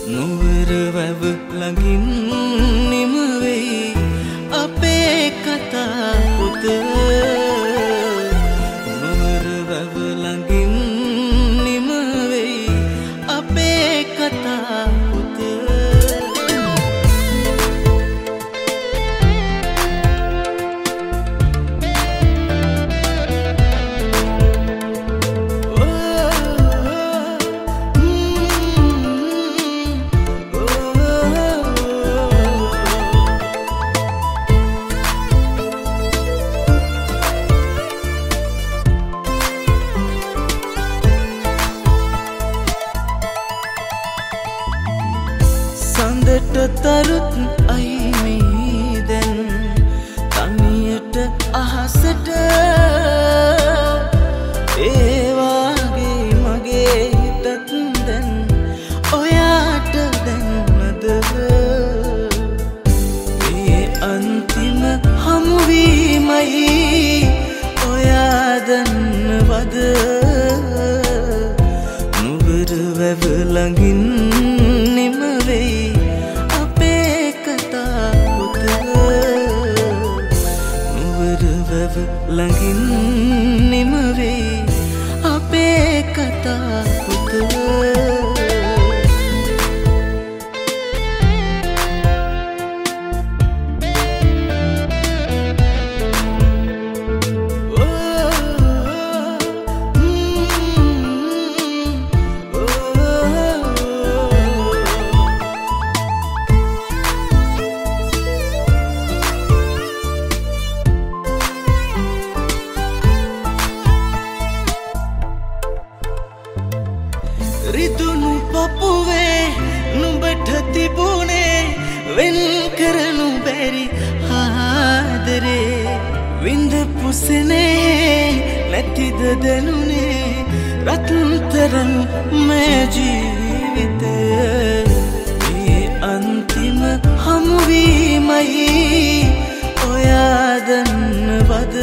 නුවර වැව ළඟින් නිම වෙයි අපේ කතා පොත. නුවර වැව ළඟින් නිම වෙයි අපේ කතා පොත. සඳට තරුත් අයිමී දැන් තනියට අහසට ඒවාගේ මගේ හිතත් දැන් ඔයාට දැන්නද මේ අන්තිම හමුවීමයි ඔයා දන්නවද නුවර වැව ළඟින් නිම වෙයි අපේ කතා පොත. නුවර වැව ළඟින් නිම වෙයි අපේ කතා පොත. රිදුණු පපුවේ නුඹට තිබුණේ වෙන් කරනු බැරි ආදරේ විඳපු සෙනෙහේ නැතිද දැනුනේ රත්තරන් මේ ජීවිතේ මේ අන්තිම හමුවීමයි ඔයා දන්නවද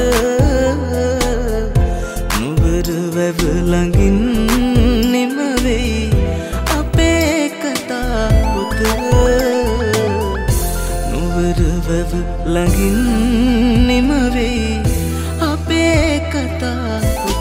නුවර වැව ළඟින් නිම වෙයි අපේ කතා පොත. නුවර වැව ළඟින් නිම වෙයි අපේ කතා පොත.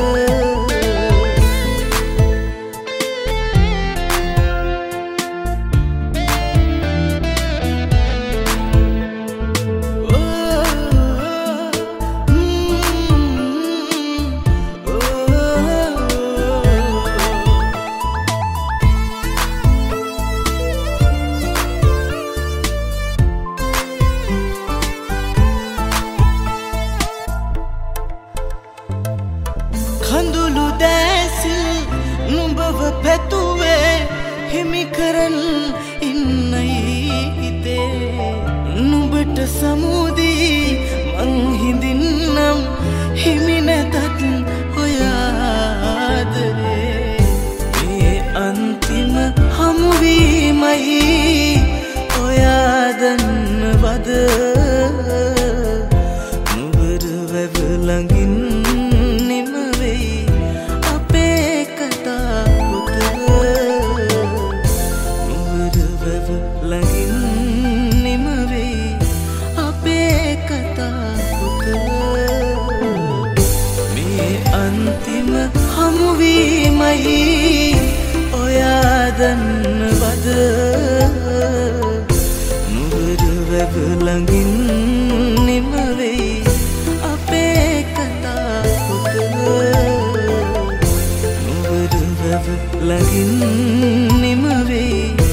කඳුළු දැසිල් නුඹව පැතුවේ හිමි කරන් ඉන්නයි හිතේ නුඹට සමුදී මං හිඳින්නම් හිමි නැතත් ඔයාදරේ මේ අන්තිම හමුවීමයි ඔයා දන්නවද නුවර වැව ළඟින් ළඟින් නිම වෙයි අපේ කතා පොත. මේ අන්තිම හමුවීමයි ඔයා දන්නවද නුවර වැව ළඟින් නිම වෙයි අපේ කතා පොත. නුවර වැව ළඟින් නිම වෙයි